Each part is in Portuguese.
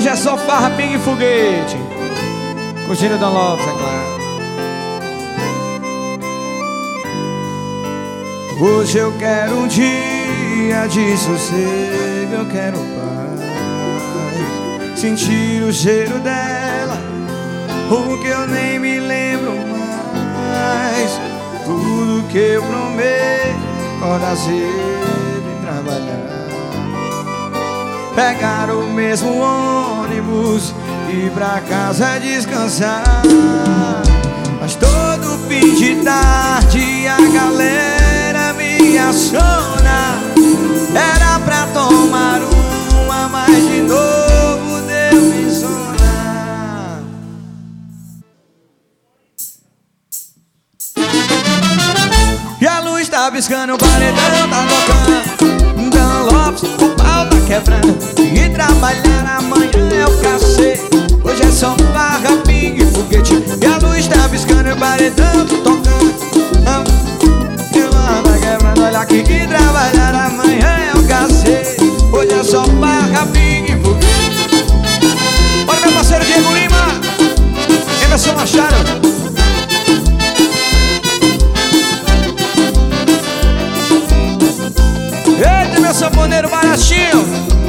Hoje é só farra, pingue e foguete. Curtindo Don Lopes, é claro. Hoje eu quero um dia de sossego, eu quero paz, sentir o cheiro dela, o que eu nem me lembro mais. Tudo que eu prometo, acordar cedo e trabalhar, pegar o mesmo ônibus e ir pra casa descansar. Mas todo fim de tarde a galera me aciona, era pra tomar uma, mas de novo deu insônia. E a luz tá piscando, o paredão tá tocando, Don Lopes, o pau tá quebrando, e trabalhar amanhã é o cacete. Hoje é só farra, pingue e foguete. E a luz tá piscando, o paredão tá tocando, e o pau tá quebrando, olha aqui, que trabalhar amanhã é o cacete. Hoje é só farra, pingue e foguete. Olha meu parceiro Diego Lima, Emerson Machado. Eita, meu sanfoneiro baratinho.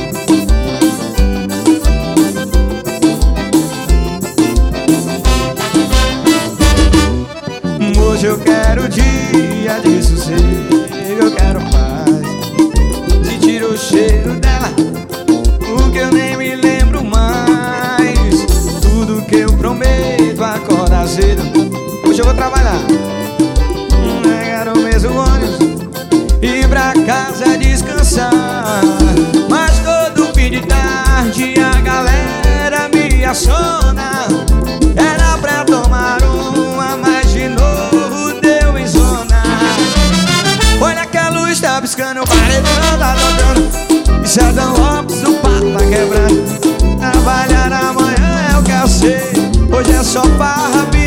Hoje eu quero dia de sossego, eu quero paz, sentir o cheiro dela, o que eu nem me lembro mais. Tudo que eu prometo, acordar cedo. Hoje eu vou trabalhar, pegar o mesmo ônibus, ir pra casa descansar. Mas todo fim de tarde a galera me aciona, era pra tomar uma, mas de novo deu insônia. Olha que a luz tá piscando, o paredão tá tocando, e se é Don Lopes, o papo tá quebrando. Trabalhar amanhã é o que eu sei. Hoje é só farra,